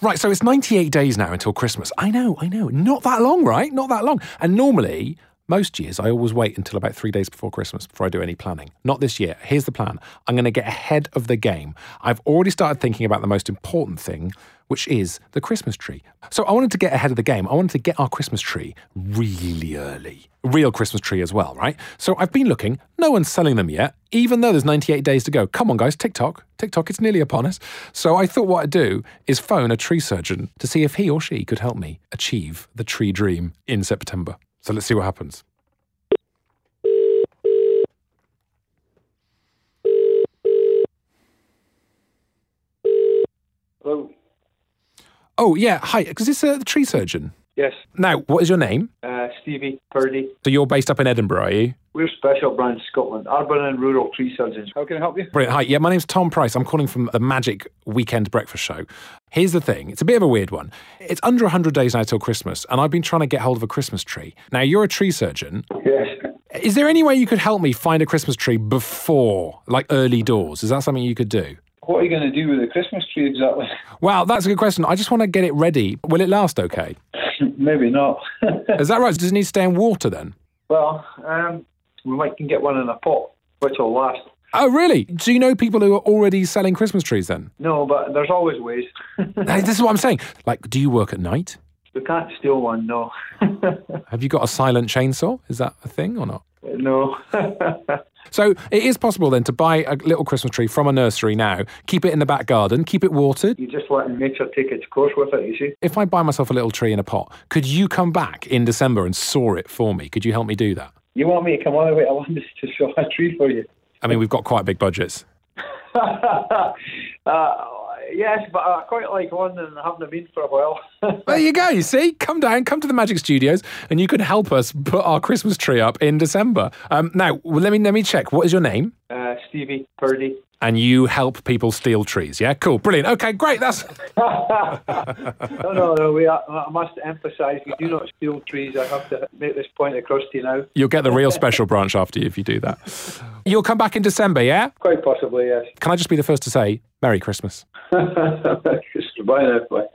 Right, so it's 98 days now until Christmas. I know. Not that long, right? Not that long. And normally, most years, I always wait until about 3 days before Christmas before I do any planning. Not this year. Here's the plan. I'm going to get ahead of the game. I've already started thinking about the most important thing, which is the Christmas tree. So I wanted to get ahead of the game. I wanted to get our Christmas tree really early. Real Christmas tree as well, right? So I've been looking. No one's selling them yet, even though there's 98 days to go. Come on, guys, TikTok, it's nearly upon us. So I thought what I'd do is phone a tree surgeon to see if he or she could help me achieve the tree dream in September. So let's see what happens. Hello. Oh, yeah. Hi. Is this the tree surgeon? Yes. Now, what is your name? Stevie Purdy. So you're based up in Edinburgh, are you? We're Special Branch Scotland, urban and rural tree surgeons. How can I help you? Brilliant. Hi. Yeah, my name's Tom Price. I'm calling from the Magic Weekend Breakfast Show. Here's the thing. It's a bit of a weird one. It's under 100 days now till Christmas, and I've been trying to get hold of a Christmas tree. Now, you're a tree surgeon. Yes. Is there any way you could help me find a Christmas tree before, like, early doors? Is that something you could do? What are you going to do with the Christmas tree exactly? Well, that's a good question. I just want to get it ready. Will it last okay? Maybe not. Is that right? Does it need to stay in water then? Well, we might can get one in a pot, which will last. Oh, really? Do you know people who are already selling Christmas trees then? No, but there's always ways. Hey, this is what I'm saying. Like, do you work at night? We can't steal one, no. Have you got a silent chainsaw? Is that a thing or not? No. So it is possible then to buy a little Christmas tree from a nursery now, keep it in the back garden, keep it watered. You just let nature take its course with it, you see. If I buy myself a little tree in a pot, could you come back in December and saw it for me? Could you help me do that? You want me to come all the way to London to saw a tree for you? I mean, we've got quite big budgets. Yes, but I quite like London and haven't been for a while. There you go, you see? Come down, come to the Magic Studios, and you can help us put our Christmas tree up in December. Now, let me check. What is your name? Stevie Purdy. And you help people steal trees, yeah? Cool, brilliant. Okay, great, that's... No, I must emphasise, we do not steal trees. I have to make this point across to you now. You'll get the real special branch after you if you do that. You'll come back in December, yeah? Quite possibly, yes. Can I just be the first to say, Merry Christmas? Bye now, bye.